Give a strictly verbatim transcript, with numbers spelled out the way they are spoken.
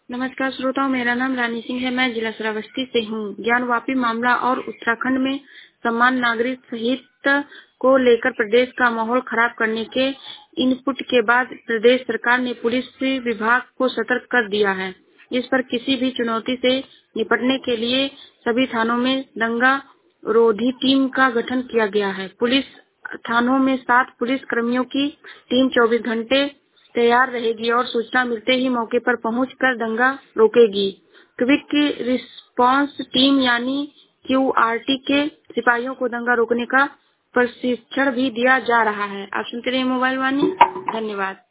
नमस्कार श्रोताओं, मेरा नाम रानी सिंह है। मैं जिला श्रावस्ती से हूँ। ज्ञानवापी मामला और उत्तराखंड में समान नागरिक संहिता को लेकर प्रदेश का माहौल खराब करने के इनपुट के बाद प्रदेश सरकार ने पुलिस विभाग को सतर्क कर दिया है। इस पर किसी भी चुनौती से निपटने के लिए सभी थानों में दंगा रोधी टीम का गठन किया गया है। पुलिस थानों में सात पुलिस कर्मियों की टीम चौबीस घंटे तैयार रहेगी और सूचना मिलते ही मौके पर पहुंचकर दंगा रोकेगी। क्विक रिस्पांस टीम यानी क्यूआरटी के सिपाहियों को दंगा रोकने का प्रशिक्षण भी दिया जा रहा है। आप सुनते रहिए मोबाइल वाणी। धन्यवाद।